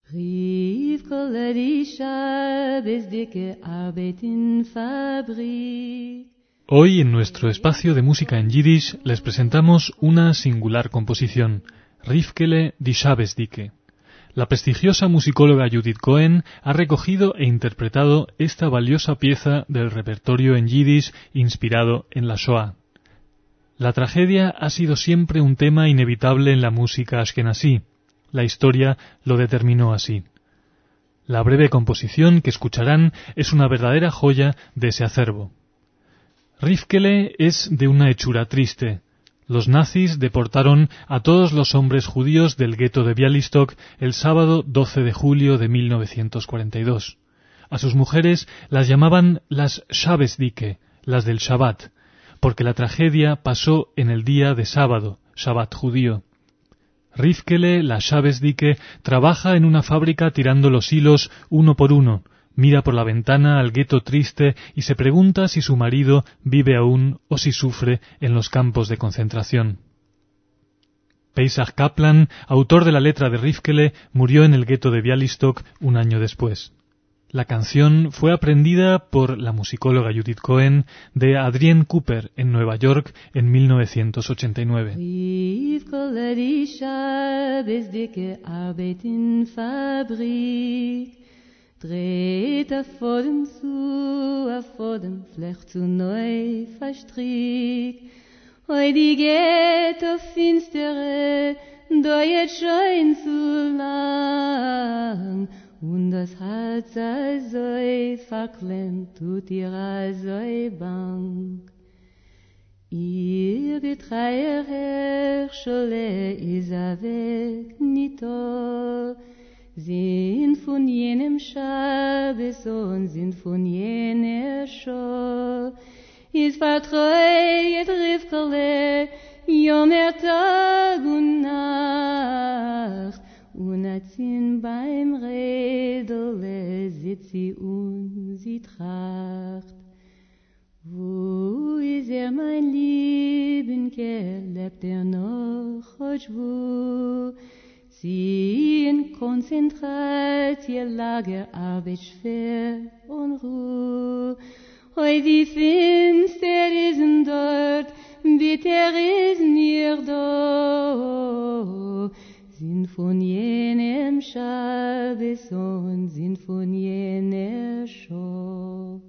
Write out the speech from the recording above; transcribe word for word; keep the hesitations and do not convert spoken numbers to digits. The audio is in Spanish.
Rivkele die Schabesdicke Arbeit in Fabrik. Hoy en nuestro espacio de música en Yiddish les presentamos una singular composición, Rivkele die Schabesdicke. La prestigiosa musicóloga Judith Cohen ha recogido e interpretado esta valiosa pieza del repertorio en Yiddish inspirado en la Shoah. La tragedia ha sido siempre un tema inevitable en la música ashkenazí. La historia lo determinó así. La breve composición que escucharán es una verdadera joya de ese acervo. Rivkele es de una hechura triste. Los nazis deportaron a todos los hombres judíos del gueto de Białystok el sábado doce de julio de mil novecientos cuarenta y dos. A sus mujeres las llamaban las Schabesdicke, las del Shabbat, porque la tragedia pasó en el día de sábado, Shabbat judío. Rivkele, la Schabesdicke, trabaja en una fábrica tirando los hilos uno por uno, mira por la ventana al gueto triste y se pregunta si su marido vive aún o si sufre en los campos de concentración. Pesach Kaplan, autor de la letra de Rivkele, murió en el gueto de Białystok un año después. La canción fue aprendida por la musicóloga Judith Cohen de Adrienne Cooper en Nueva York en mil novecientos ochenta y nueve. Rivkele die Schabesdicke Arbeit in Fabrik. Dreht er vor dem zu, er vor dem Flecht zu neu verstrickt. Hoi die Ghetto finstere, dauert schon zu lang. Und das Herz so verklemmt, tut ihr so bang. Ihr Getreier Herrschole is a weg nito. Sind von jenem Schabes und sind von jener Shoah. Is vertreuet Rivkele, Jomer Tag und Nacht. Und als ihn beim Redele sitzt sie und sie tracht. Wo ist er, mein lieben Kerl, lebt er noch, heute wo? Sie in konzentrat ihr Lager, Arbeit schwer und Ruhe. Heu die Finster ist dort, bitter ist mir da. Sind von jenem Schabes und sind von jener Shoah.